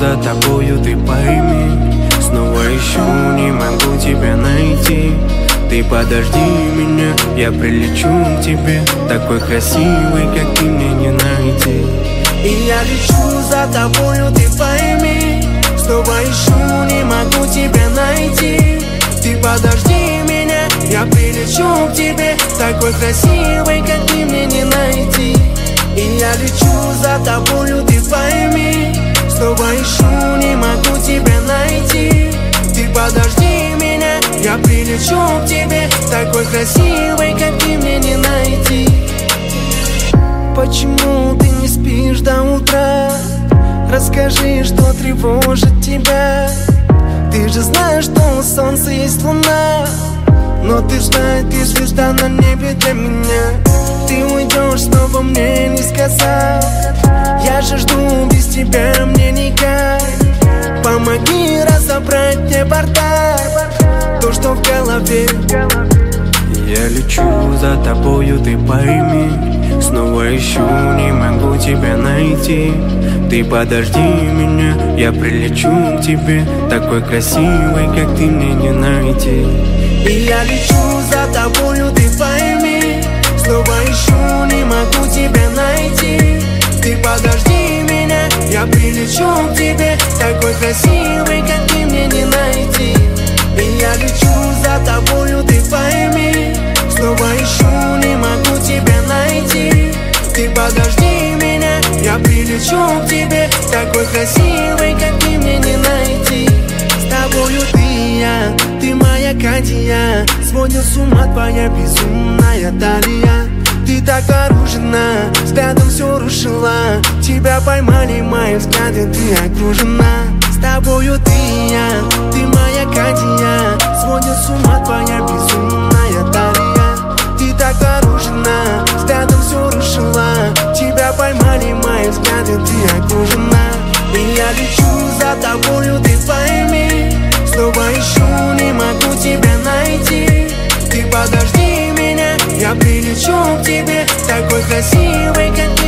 за тобою, ты пойми. Снова ищу, не могу тебя найти. Ты подожди меня, я прилечу к тебе. Такой красивый, как ты, мне не найти. И я лечу за тобою, ты пойми. Снова ищу, не могу тебя найти. Ты подожди меня, я прилечу к тебе. Такой красивый, как ты, мне не найти. И я лечу за тобою, ты пойми. Снова ищу, не могу тебя найти. Ты подожди меня, я прилечу к тебе. Такой красивый, как ты, мне не найти. Почему ты не спишь до утра? Расскажи, что тревожит тебя. Ты же знаешь, что у солнца есть луна. Но ты знаешь, ты звезда на небе для меня. Ты уйдешь, снова мне не сказав. Я же жду, без тебя мне никак. Помоги разобрать мне бардак, то, что в голове. Я лечу за тобою, ты пойми. Снова ищу, не могу тебя найти. Ты подожди меня, я прилечу к тебе. Такой красивый, как ты, мне не найти. И я лечу за тобою, ты пойми. Снова ищу, не могу тебя найти. Ты подожди меня, я прилечу к тебе. Такой красивый, как ты, мне не найти. И я лечу за тобою, ты пойми. Снова ищу, не могу тебя найти. Ты подожди меня, я прилечу к тебе. Такой красивый, как ты, мне не найти. С тобою ты моя Катя. Сводит с ума твоя безумная талия. Ты так оружена, взглядом все рушила. Тебя поймали мои взгляды, ты окружена. С тобою ты моя Катя. Сводит с ума твоя безумная талия. Ты так оружена, взглядом все рушила. Тебя поймали мои взгляды, ты окружена. И я лечу за тобою, ты пойми. Снова ищу, не могу тебя найти. Ты подожди меня, я прилечу к тебе. Такой красивый, как